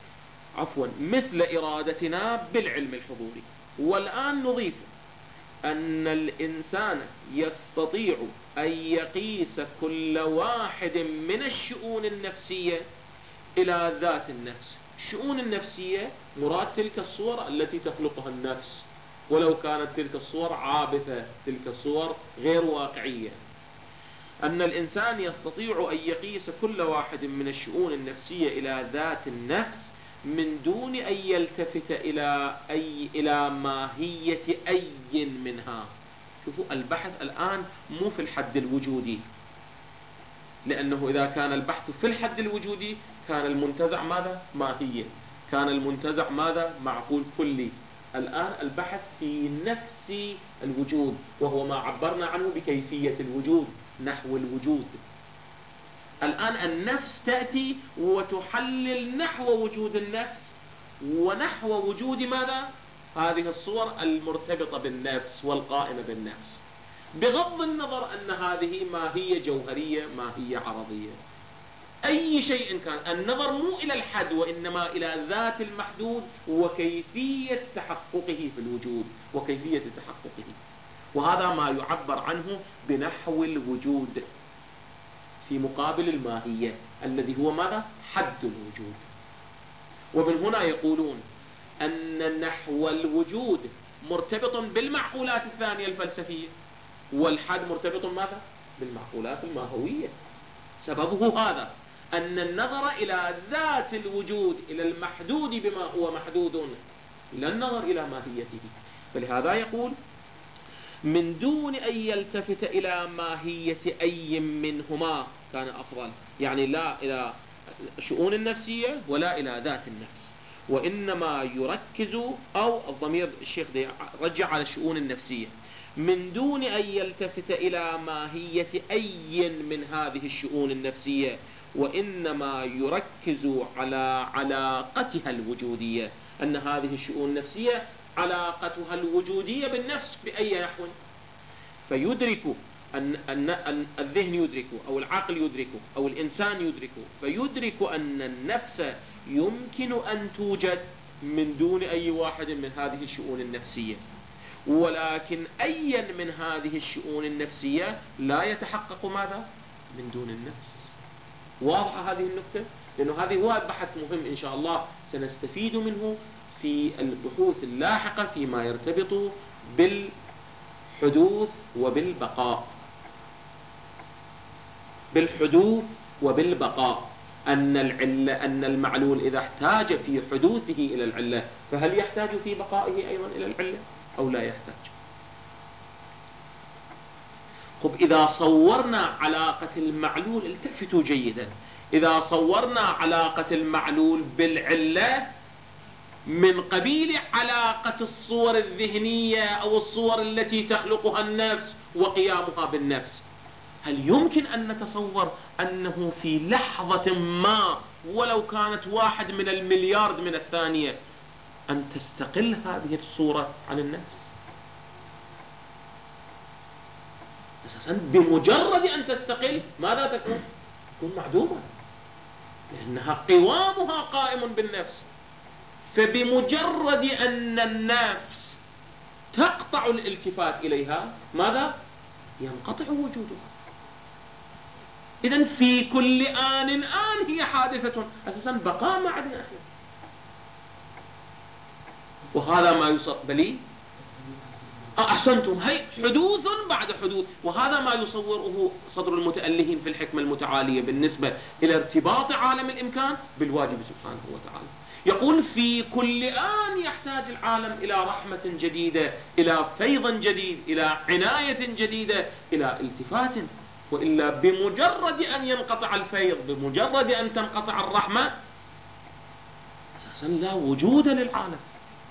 مثل إرادتنا بالعلم الحضوري. والآن نضيف أن الإنسان يستطيع أن يقيس كل واحد من الشؤون النفسية إلى ذات النفس. الشؤون النفسية مراد تلك الصور التي تخلقها النفس، ولو كانت تلك الصور عابثة، تلك الصور غير واقعية. أن الإنسان يستطيع أن يقيس كل واحد من الشؤون النفسية إلى ذات النفس من دون أن يلتفت إلى ماهية أي منها. شوفوا البحث الآن مو في الحد الوجودي، لأنه إذا كان البحث في الحد الوجودي كان المنتزع ماذا؟ ماهية، كان المنتزع ماذا؟ معقول كلي. الآن البحث في نفس الوجود، وهو ما عبرنا عنه بكيفية الوجود، نحو الوجود. الآن النفس تأتي وتحلل نحو وجود النفس ونحو وجود ماذا؟ هذه الصور المرتبطة بالنفس والقائمة بالنفس، بغض النظر أن هذه ماهية جوهرية، ماهية عرضية، أي شيء كان. النظر مو إلى الحد، وإنما إلى ذات المحدود وكيفية تحققه في الوجود، وكيفية تحققه. وهذا ما يعبر عنه بنحو الوجود في مقابل الماهية الذي هو ماذا؟ حد الوجود. ومن هنا يقولون أن نحو الوجود مرتبط بالمعقولات الثانية الفلسفية، والحد مرتبط ماذا؟ بالمعقولات الماهوية. سببه هذا أن النظر إلى ذات الوجود، إلى المحدود بما هو محدود، لا النظر إلى ماهيته. فلهذا يقول من دون أن يلتفت إلى ماهية أي منهما كان أفضل، يعني لا إلى شؤون النفسية ولا إلى ذات النفس، وإنما يركز، أو الضمير الشيخ رجع على الشؤون النفسية، من دون أن يلتفت إلى ماهية أي من هذه الشؤون النفسية، وإنما يركز على علاقتها الوجودية، أن هذه الشؤون النفسية علاقتها الوجودية بالنفس بأي نحو. فيدرك أن الذهن يدركه أو العقل يدركه أو الإنسان يدركه، فيدرك أن النفس يمكن أن توجد من دون أي واحد من هذه الشؤون النفسية، ولكن أي من هذه الشؤون النفسية لا يتحقق ماذا؟ من دون النفس. واضحة هذه النقطة؟ لأنه هذه هو بحث مهم إن شاء الله سنستفيد منه في البحوث اللاحقة فيما يرتبط بالحدوث وبالبقاء. بالحدوث وبالبقاء، أن المعلول إذا احتاج في حدوثه إلى العلة فهل يحتاج في بقائه أيضا إلى العلة أو لا يحتاج؟ طب إذا صورنا علاقة المعلول، التفتوا جيدا، إذا صورنا علاقة المعلول بالعلة من قبيل علاقة الصور الذهنية أو الصور التي تخلقها النفس وقيامها بالنفس، هل يمكن أن نتصور أنه في لحظة ما ولو كانت 1 من المليار من الثانية أن تستقل هذه الصورة عن النفس؟ أساسا بمجرد أن تستقل ماذا تكون؟ تكون معدومة، لأنها قوامها قائم بالنفس. فبمجرد أن النفس تقطع الالتفات إليها ماذا؟ ينقطع وجودها. إذن في كل آن هي حادثة، أساسا بقاء ما عندنا إحنا. وهذا ما بلي أحسنتم، هي حدوث بعد حدوث، وهذا ما يصوره صدر المتألهين في الحكمة المتعالية بالنسبة إلى ارتباط عالم الإمكان بالواجب سبحانه وتعالى. يقول في كل آن يحتاج العالم إلى رحمة جديدة، إلى فيض جديد، إلى عناية جديدة، إلى التفات، وإلا بمجرد أن ينقطع الفيض، بمجرد أن تنقطع الرحمة، أساسا لا وجود للعالم.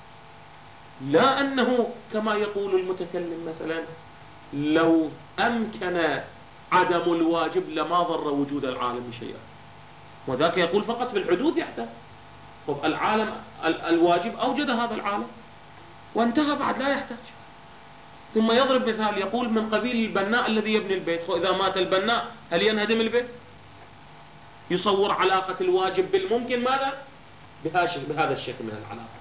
لا أنه كما يقول المتكلم مثلا لو أمكن عدم الواجب لما ضر وجود العالم شيئا، وذاك يقول فقط في الحدوث يحتاج. طب العالم الواجب أوجد هذا العالم وانتهى، بعد لا يحتاج. ثم يضرب مثال يقول من قبيل البناء الذي يبني البيت، وإذا مات البناء هل ينهدم البيت؟ يصور علاقة الواجب بالممكن ماذا؟ بهذا الشكل من العلاقة.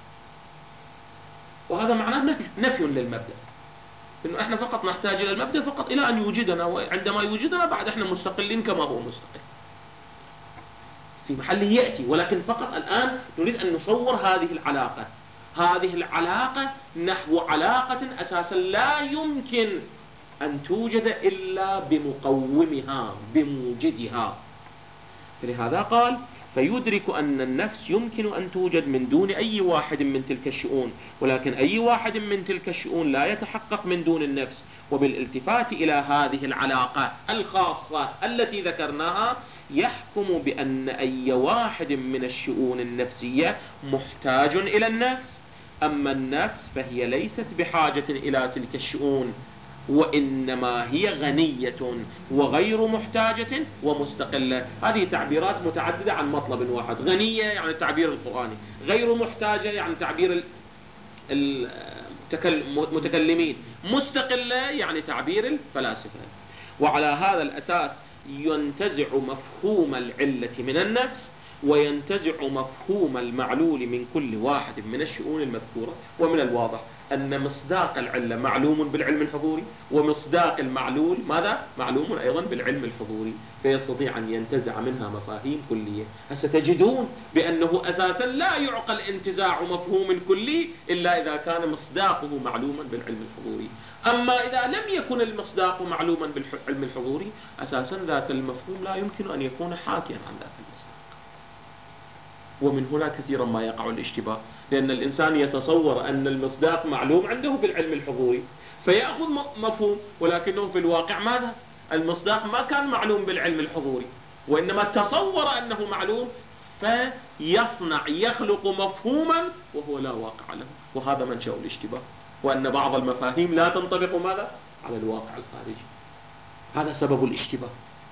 وهذا معناه نفي للمبدأ، إنه إحنا فقط نحتاج إلى المبدأ فقط إلى أن يوجدنا، وعندما يوجدنا بعد إحنا مستقلين كما هو مستقل في محله يأتي. ولكن فقط الآن نريد أن نصور هذه العلاقة نحو علاقة أساسا لا يمكن أن توجد إلا بمقومها بموجدها. فلهذا قال فيدرك أن النفس يمكن أن توجد من دون أي واحد من تلك الشؤون، ولكن أي واحد من تلك الشؤون لا يتحقق من دون النفس. وبالالتفات إلى هذه العلاقة الخاصة التي ذكرناها يحكم بأن أي واحد من الشؤون النفسية محتاج إلى النفس، أما النفس فهي ليست بحاجة إلى تلك الشؤون، وإنما هي غنية وغير محتاجة ومستقلة. هذه تعبيرات متعددة عن مطلب واحد. غنية يعني التعبير القرآني، غير محتاجة يعني تعبير المتكلمين، مستقلة يعني تعبير الفلاسفة. وعلى هذا الأساس ينتزع مفهوم العلة من النفس، وينتزع مفهوم المعلول من كل واحد من الشؤون المذكورة. ومن الواضح أن مصداق العلة معلوم بالعلم الحضوري، ومصداق المعلول ماذا؟ معلوم أيضا بالعلم الحضوري، فيستطيع أن ينتزع منها مفاهيم كلية. ستجدون بأنه أساسا لا يعقل انتزاع مفهوم كلي إلا إذا كان مصداقه معلوما بالعلم الحضوري. أما إذا لم يكن المصداق معلوما بالعلم الحضوري أساسا ذاك المفهوم لا يمكن أن يكون حاكيا عن ذاك المصداق. ومن هنا كثيرا ما يقع الاشتباه، لأن الإنسان يتصور أن المصداق معلوم عنده بالعلم الحضوري فيأخذ مفهوم، ولكنه في الواقع ماذا؟ المصداق ما كان معلوم بالعلم الحضوري، وإنما تصور أنه معلوم فيصنع يخلق مفهوما وهو لا واقع له. وهذا منشأ الاشتباه، وأن بعض المفاهيم لا تنطبق ماذا؟ على الواقع الخارجي. هذا سبب الاشتباه.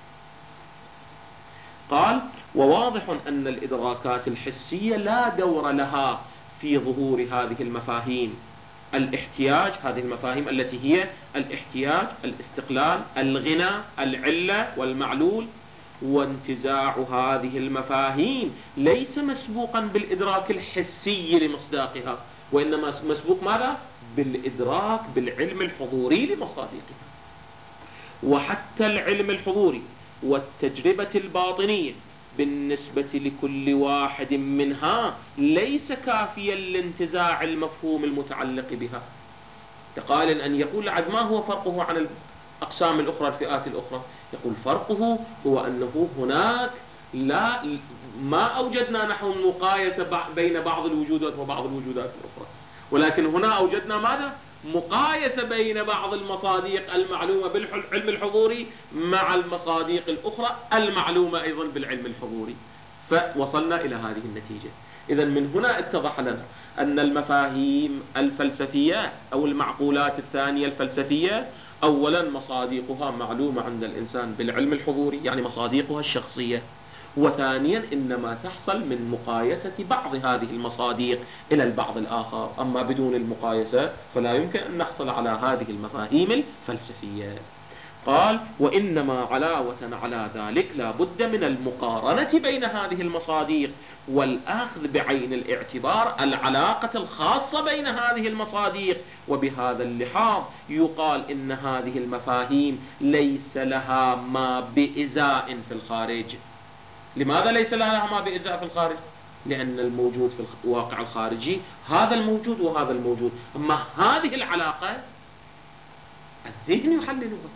قال وواضح أن الإدراكات الحسية لا دور لها في ظهور هذه المفاهيم، الاحتياج، هذه المفاهيم التي هي الاحتياج، الاستقلال، الغنى، العلة والمعلول. وانتزاع هذه المفاهيم ليس مسبوقا بالإدراك الحسي لمصداقها، وإنما مسبوق ماذا؟ بالإدراك بالعلم الحضوري لمصادقها. وحتى العلم الحضوري والتجربة الباطنية بالنسبة لكل واحد منها ليس كافيا لانتزاع المفهوم المتعلق بها. كقائل أن يقول عد ما هو فرقه عن الأقسام الأخرى الفئات الأخرى؟ يقول فرقه هو أنه هناك ما أوجدنا نحو مقايسة بين بعض الوجودات وبعض الوجودات الأخرى، ولكن هنا أوجدنا ماذا؟ مقايسة بين بعض المصادق المعلومة بالعلم الحضوري مع المصادق الأخرى المعلومة أيضا بالعلم الحضوري، فوصلنا إلى هذه النتيجة. إذا من هنا اتضح لنا أن المفاهيم الفلسفية أو المعقولات الثانية الفلسفية أولا مصادقها معلومة عند الإنسان بالعلم الحضوري، يعني مصادقها الشخصية، وثانيا إنما تحصل من مقايسة بعض هذه المصادق إلى البعض الآخر، أما بدون المقايسة فلا يمكن أن نحصل على هذه المفاهيم الفلسفية. قال وإنما علاوة على ذلك لا بد من المقارنة بين هذه المصادق والأخذ بعين الاعتبار العلاقة الخاصة بين هذه المصادق، وبهذا اللحاظ يقال إن هذه المفاهيم ليس لها ما بإزاء في الخارج. لماذا ليس لها ما بإزاء في الخارج؟ لأن الموجود في الواقع الخارجي هذا الموجود وهذا الموجود، أما هذه العلاقة الذهن يحللها.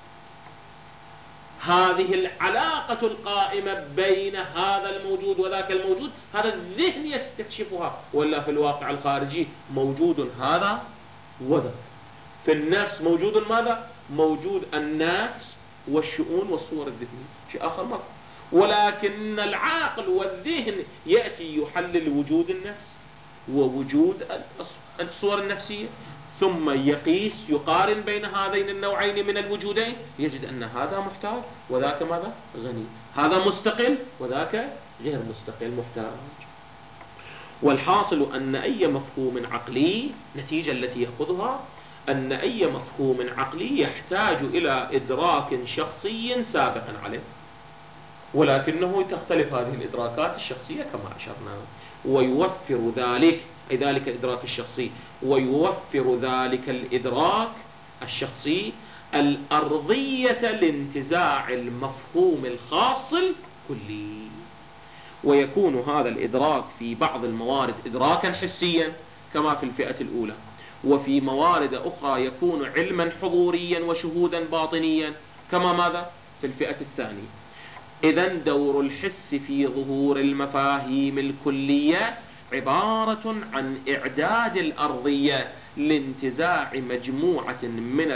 هذه العلاقة القائمة بين هذا الموجود وذاك الموجود هذا الذهن يستكشفها، ولا في الواقع الخارجي موجود هذا وذاك. في النفس موجود ماذا؟ موجود النفس والشؤون والصور الذهنية، شيء آخر ما. ولكن العقل والذهن يأتي يحلل وجود النفس ووجود الصور النفسية، ثم يقيس يقارن بين هذين النوعين من الوجودين، يجد أن هذا محتاج وذاك ماذا؟ غني، هذا مستقل وذاك غير مستقل محتاج. والحاصل أن أي مفهوم عقلي، نتيجة التي يأخذها أن أي مفهوم عقلي يحتاج إلى إدراك شخصي سابقا عليه، ولكنه تختلف هذه الإدراكات الشخصية كما أشرنا، ويوفر ذلك أي ذلك الإدراك الشخصي، ويوفر ذلك الإدراك الشخصي الأرضية لانتزاع المفهوم الخاص الكلي. ويكون هذا الإدراك في بعض الموارد إدراكا حسيا كما في الفئة الأولى، وفي موارد أخرى يكون علما حضوريا وشهودا باطنيا كما ماذا؟ في الفئة الثانية. إذن دور الحس في ظهور المفاهيم الكلية عبارة عن إعداد الأرضية لانتزاع مجموعة من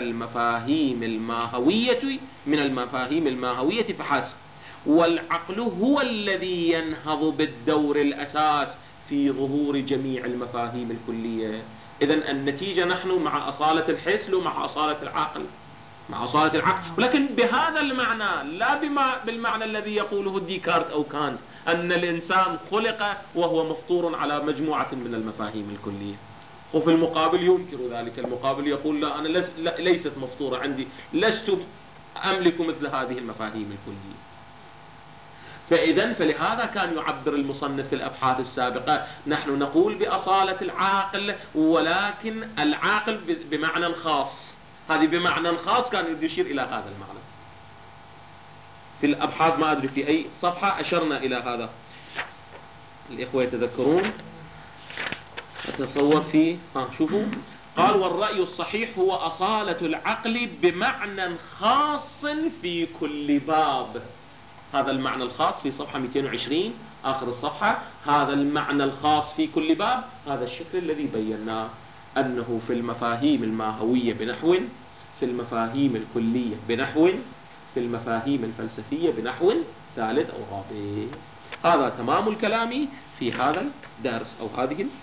المفاهيم الماهوية فحسب، والعقل هو الذي ينهض بالدور الأساس في ظهور جميع المفاهيم الكلية. إذن النتيجة نحن مع أصالة الحس ومع أصالة العقل، مع أصالة العقل، ولكن بهذا المعنى لا بالمعنى الذي يقوله ديكارت أو كانت أن الإنسان خلق وهو مفطور على مجموعة من المفاهيم الكلية. وفي المقابل ينكر ذلك، المقابل يقول لا أنا ليست مفطورة عندي، لست أملك مثل هذه المفاهيم الكلية. فلهذا كان يعبر المصنف في الأبحاث السابقة نحن نقول بأصالة العاقل، ولكن العاقل بمعنى خاص، هذه بمعنى خاص كان يشير إلى هذا المعنى. في الأبحاث ما أدري في أي صفحة أشرنا إلى هذا، الإخوة يتذكرون، أتصور فيه شوفوا قال والرأي الصحيح هو أصالة العقل بمعنى خاص في كل باب. هذا المعنى الخاص في صفحة 220 آخر الصفحة، هذا المعنى الخاص في كل باب، هذا الشكل الذي بيناه، أنه في المفاهيم الماهوية بنحو، في المفاهيم الكلية بنحو، في المفاهيم الفلسفية بنحو ثالث أو رابع. هذا تمام الكلام في هذا الدرس أو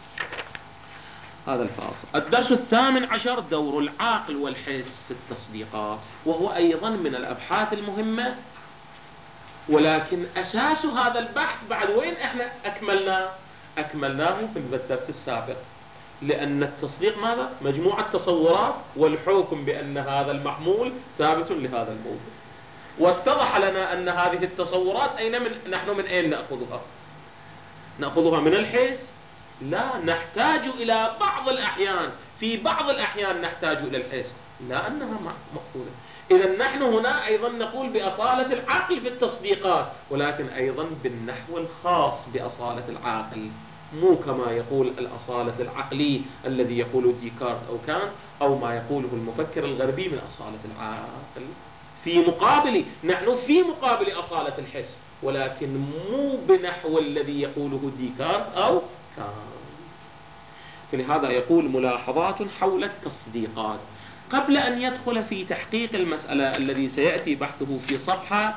هذا الفاصل. الدرس 18 دور العاقل والحس في التصديقات، وهو أيضا من الأبحاث المهمة، ولكن أساس هذا البحث بعد وين احنا أكملناه في الدرس السابق. لأن التصديق ماذا؟ مجموعة تصورات والحكم بأن هذا المحمول ثابت لهذا الموجود. واتضح لنا أن هذه التصورات نحن من أين نأخذها؟ نأخذها من الحس؟ لا، نحتاج إلى بعض الأحيان، في بعض الأحيان نحتاج إلى الحس، لا أنها مأخوذة. إذا نحن هنا أيضا نقول بأصالة العقل في التصديقات، ولكن أيضا بالنحو الخاص بأصالة العقل، مو كما يقول الأصالة العقلي الذي يقوله ديكارت أو كانت، أو ما يقوله المفكر الغربي من أصالة العقل. نحن في مقابل أصالة الحس، ولكن مو بنحو الذي يقوله ديكارت أو كانت. فلهذا يقول ملاحظات حول التصديقات. قبل أن يدخل في تحقيق المسألة الذي سيأتي بحثه في صفحة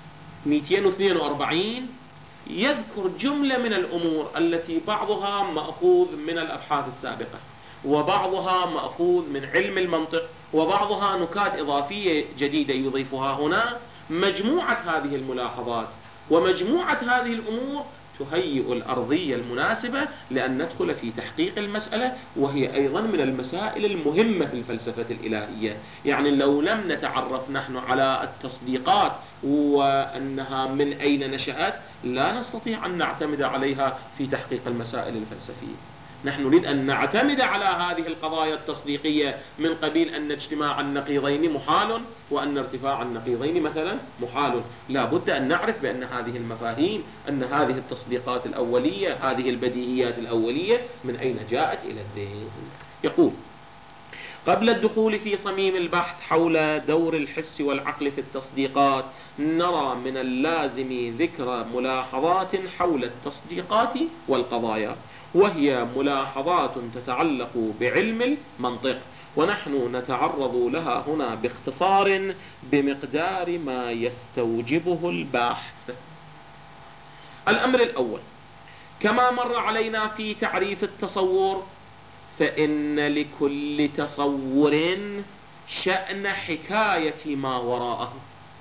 242 يذكر جملة من الأمور التي بعضها مأخوذ من الأبحاث السابقة، وبعضها مأخوذ من علم المنطق، وبعضها نكات إضافية جديدة يضيفها هنا. مجموعة هذه الملاحظات ومجموعة هذه الأمور تهيئ الأرضية المناسبة لأن ندخل في تحقيق المسألة، وهي أيضا من المسائل المهمة في الفلسفة الإلهية. يعني لو لم نتعرف نحن على التصديقات وأنها من أين نشأت، لا نستطيع أن نعتمد عليها في تحقيق المسائل الفلسفية. نحن نريد أن نعتمد على هذه القضايا التصديقية من قبيل أن اجتماع النقيضين محال، وأن ارتفاع النقيضين مثلا محال. لا بد أن نعرف بأن هذه المفاهيم، أن هذه التصديقات الأولية، هذه البديهيات الأولية من أين جاءت إلى الذهن. يقول: قبل الدخول في صميم البحث حول دور الحس والعقل في التصديقات، نرى من اللازم ذكر ملاحظات حول التصديقات والقضايا، وهي ملاحظات تتعلق بعلم المنطق، ونحن نتعرض لها هنا باختصار بمقدار ما يستوجبه البحث. الأمر الأول: كما مر علينا في تعريف التصور، فإن لكل تصور شأن حكاية ما وراءه.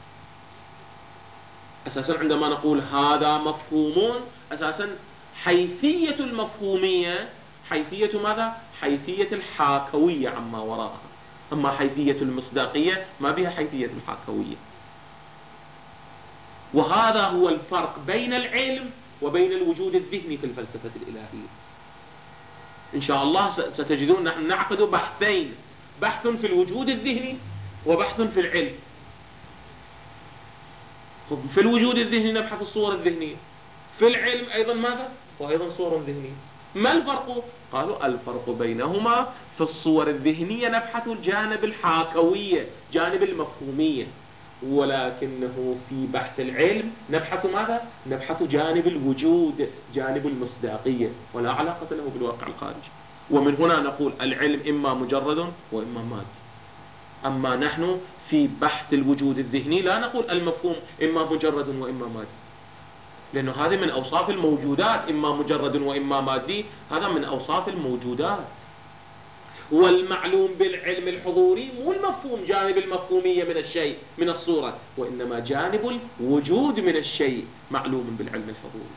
أساسا عندما نقول هذا مفهوم، أساسا حيثية المفهومية حيثية ماذا؟ حيثية الحاكوية عما وراءها. أما حيثية المصداقية ما بها حيثية الحاكوية. وهذا هو الفرق بين العلم وبين الوجود الذهني في الفلسفة الإلهية. إن شاء الله ستجدون نحن نعقد بحثين: بحث في الوجود الذهني وبحث في العلم. في الوجود الذهني نبحث الصور الذهنية، في العلم أيضا ماذا؟ وأيضا صور ذهنية. ما الفرق؟ قالوا الفرق بينهما في الصور الذهنية نبحث الجانب الحاكوية، جانب المفهومية، ولكنه في بحث العلم نبحث ماذا؟ نبحث جانب الوجود، جانب المصداقية، ولا علاقة له بالواقع الخارجي. ومن هنا نقول العلم إما مجرد وإما مادي. أما نحن في بحث الوجود الذهني لا نقول المفهوم إما مجرد وإما مادي، لأنه هذه من أوصاف الموجودات، إما مجرد وإما مادي، هذا من أوصاف الموجودات. والمعلوم بالعلم الحضوري مو المفهوم جانب المفهومية من الشيء من الصورة، وإنما جانب الوجود من الشيء معلوم بالعلم الحضوري.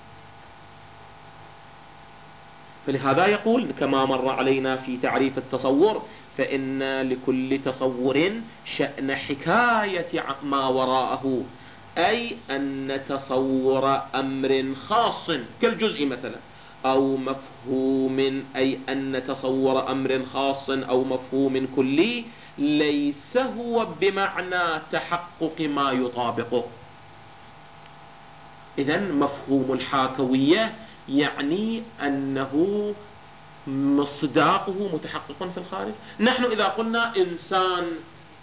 فلهذا يقول كما مر علينا في تعريف التصور: فإن لكل تصور شأن حكاية ما وراءه، أي أن تصور أمر خاص كالجزء مثلا، أو مفهوم، أي أن تصور أمر خاص أو مفهوم كلي ليس هو بمعنى تحقق ما يطابقه. إذن مفهوم الحاكوية يعني أنه مصداقه متحقق في الخارج. نحن إذا قلنا إنسان،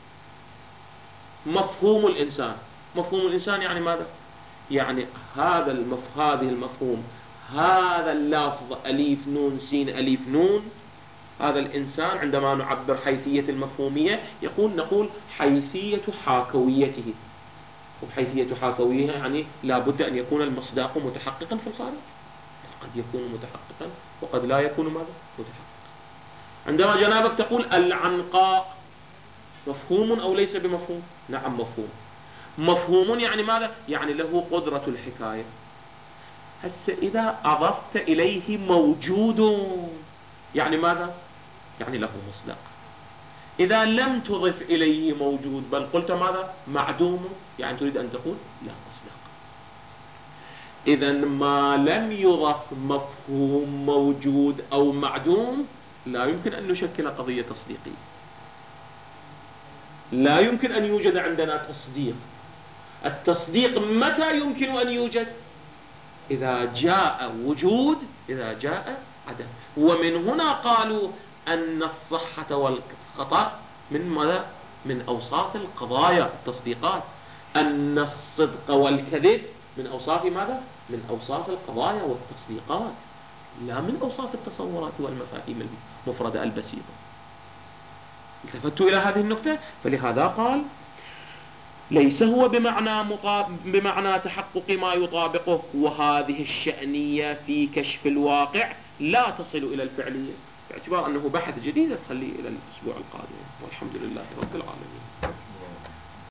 مفهوم الإنسان يعني ماذا؟ يعني هذا المفهوم، هذا اللفظ أليف نون سين أليف نون، هذا الإنسان عندما نعبر حيثية المفهومية نقول حيثية حاكويته. وحيثية حاكوية يعني لا بد أن يكون المصداق متحققا في الخارج. قد يكون متحققا وقد لا يكون ماذا؟ متحققا. عندما جنابك تقول العنقاء، مفهوم أو ليس بمفهوم؟ نعم مفهوم يعني ماذا؟ يعني له قدرة الحكاية. هسه إذا أضفت إليه موجود، يعني ماذا؟ يعني له مصداق. إذا لم تضف إليه موجود بل قلت ماذا؟ معدوم، يعني تريد أن تقول لا مصداق. إذا ما لم يضف مفهوم موجود أو معدوم لا يمكن أن نشكل قضية تصديقية. لا يمكن أن يوجد عندنا تصديق. التصديق متى يمكن أن يوجد؟ إذا جاء وجود، إذا جاء عدم. ومن هنا قالوا أن الصحة والخطأ من ماذا؟ من أوصاف القضايا التصديقات. أن الصدق والكذب من أوصاف ماذا؟ من أوصاف القضايا والتصديقات، لا من أوصاف التصورات والمفاهيم المفردة البسيطة. التفتوا إلى هذه النقطة. فلهذا قال ليس هو بمعنى تحقق ما يطابقه، وهذه الشأنية في كشف الواقع لا تصل إلى الفعلية، باعتبار أنه بحث جديد تخليه إلى الأسبوع القادم. والحمد لله رب العالمين.